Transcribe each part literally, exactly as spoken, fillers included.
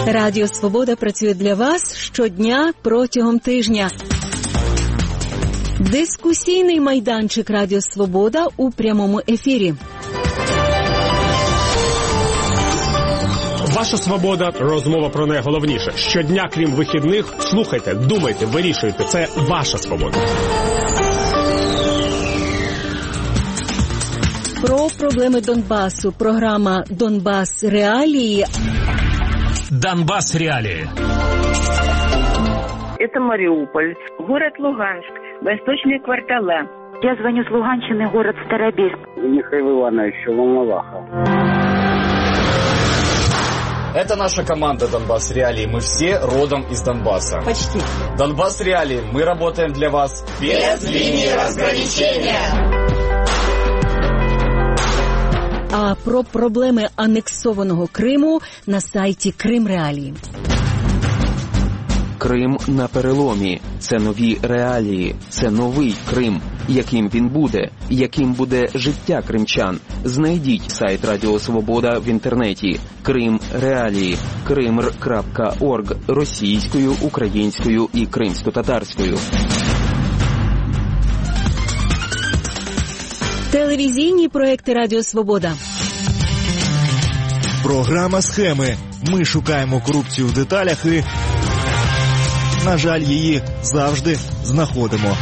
Радіо Свобода працює для вас щодня протягом тижня. Дискусійний майданчик Радіо Свобода у прямому ефірі. Ваша свобода – розмова про найголовніше. Щодня, крім вихідних, слухайте, думайте, вирішуйте. Це ваша свобода. Про проблеми Донбасу. Програма «Донбас. Реалії». Донбас. Реалии. Это Мариуполь, город Луганск, восточные квартала. Я звоню с Луганщины, город Старобельск. Михаил Иванович, Волноваха. Это наша команда «Донбас. Реалии». Мы все родом из Донбасса. Почти. «Донбас. Реалии». Мы работаем для вас без линии разграничения. А про проблеми анексованого Криму на сайті Крим Реалії. Крим на переломі. Це нові реалії. Це новий Крим. Яким він буде? Яким буде життя кримчан? Знайдіть сайт Радіо Свобода в інтернеті. Крим Реалії. кримр крапка орг російською, українською і кримсько-татарською. Телевізійні проекти Радіо Свобода. Програма «Схеми». Ми шукаємо корупцію в деталях і, на жаль, її завжди знаходимо.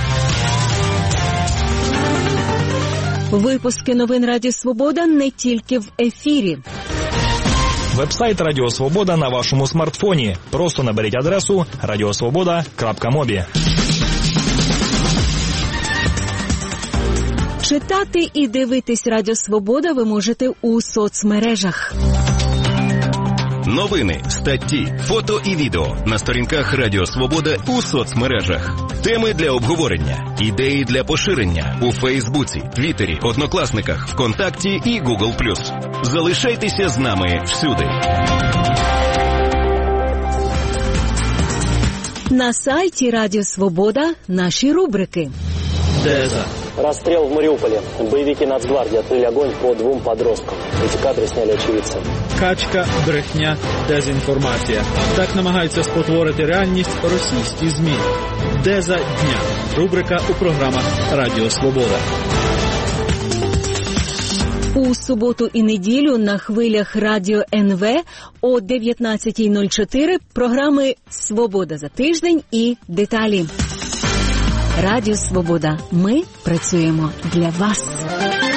Випуски новин Радіо Свобода не тільки в ефірі. Веб-сайт Радіо Свобода на вашому смартфоні. Просто наберіть адресу радіосвобода крапка мобі. Читати і дивитись Радіо Свобода ви можете у соцмережах. Новини, статті, фото і відео на сторінках Радіо Свобода у соцмережах. Теми для обговорення, ідеї для поширення у Фейсбуці, Твіттері, Однокласниках, ВКонтакті і Гугл плюс. Залишайтеся з нами всюди. На сайті Радіо Свобода наші рубрики. Деза. Расстрел в Мариуполе. Боевики Нацгвардии открыли огонь по двум подросткам. Эти кадры сняли очевидцы. Качка, брехня, дезінформація. Так намагаються спотворити реальність російські ЗМІ. Деза дня. Рубрика у програмах Радіо Свобода. У суботу і неділю на хвилях Радіо ен ве о дев'ятнадцята нуль чотири програми «Свобода за тиждень» і «Деталі». Радіо Свобода. Ми працюємо для вас.